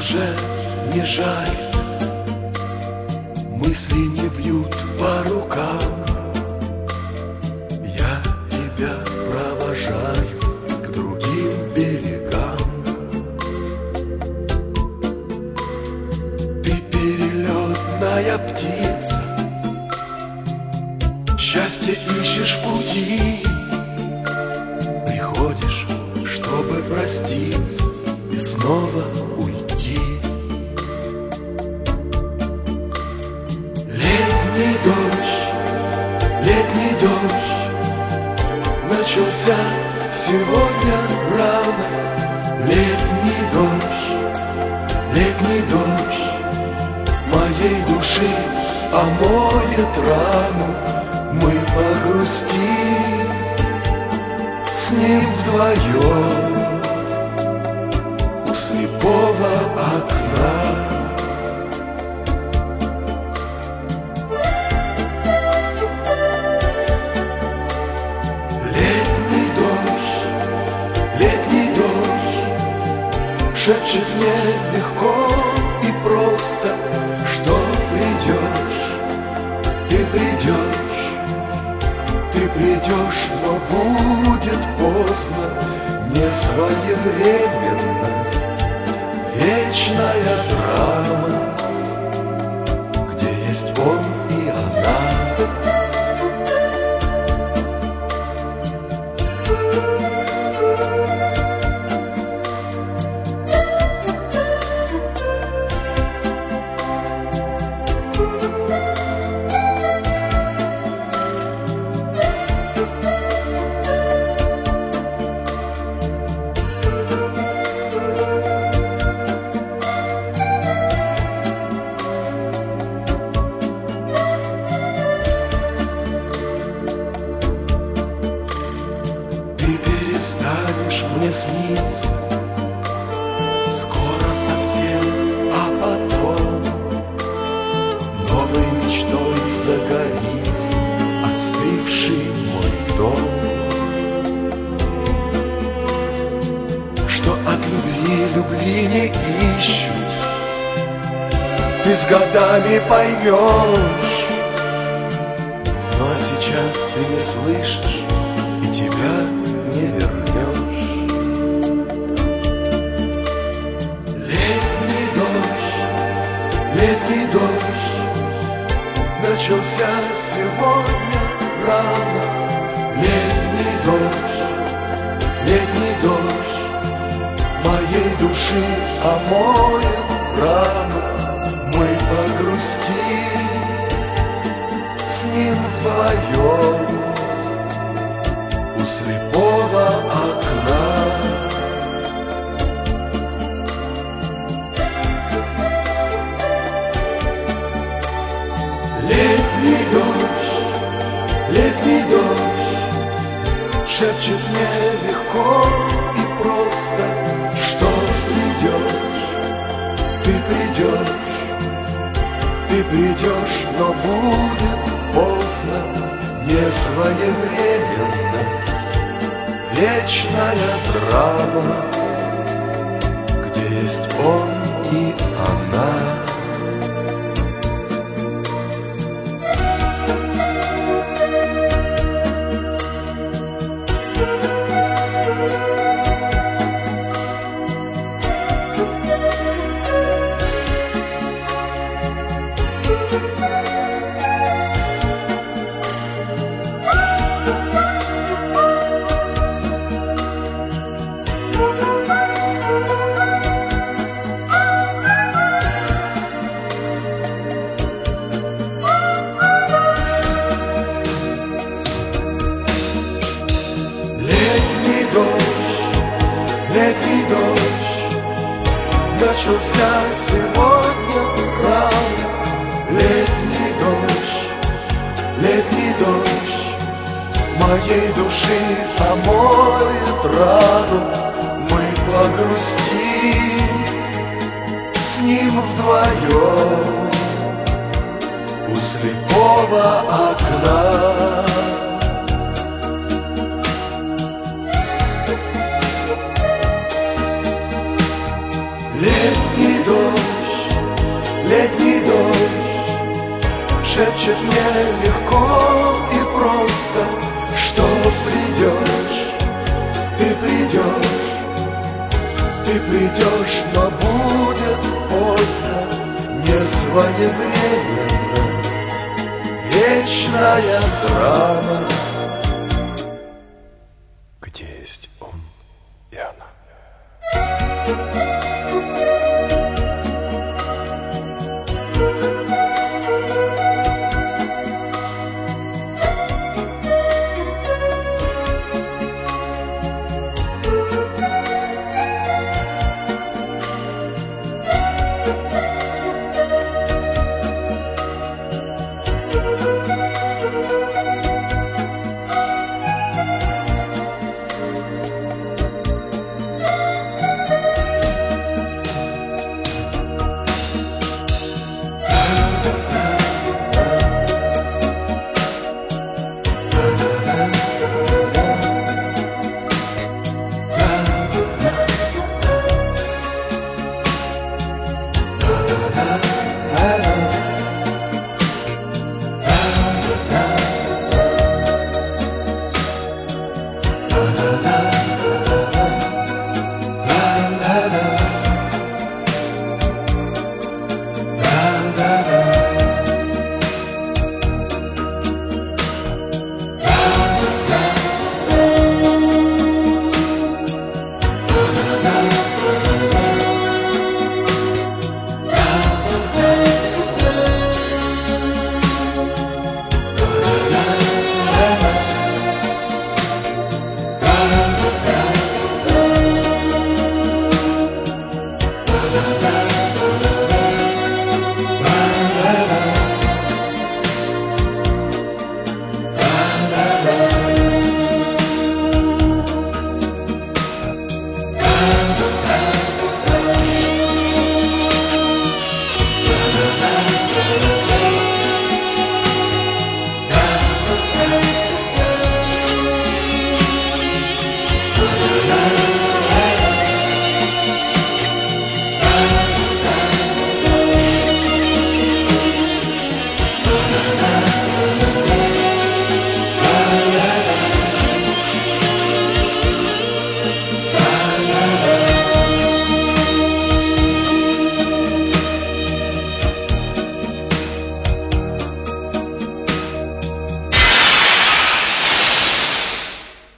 уже не жалит, мысли не бьют по рукам. Я тебя провожаю к другим берегам. Ты перелетная птица, счастье ищешь в пути. Приходишь, чтобы проститься и снова уйти. Летний дождь начался сегодня рано. Летний дождь моей души омоет рану. Мы погрустим с ним вдвоем у слепого окна. Летний дождь шепчет мне легко и просто, что ты придешь, но будет поздно. Несвоевременность, вечная драма, где есть он и она. Перестанешь мне сниться скоро совсем, а потом новой мечтой загорится остывший мой дом. Что от любви не ищут, ты с годами поймешь. Ну а сейчас ты не слышишь, и тебя не вернешь. Летний дождь начался сегодня рано. Летний дождь моей души омоет рану. Мы погрустим с ним вдвоем у слепого окна. Летний дождь шепчет мне легко и просто, что ты придешь, но будет поздно. Несвоевременность, вечная драма, где есть он и она. Летний дождь начался сегодня рано. Летний дождь моей души омоет рану. Мы погрустим с ним вдвоем у слепого окна. Летний дождь шепчет мне легко и просто, что придешь, ты придешь, ты придешь, но будет поздно. Несвоевременность, вечная драма. Где есть он и она?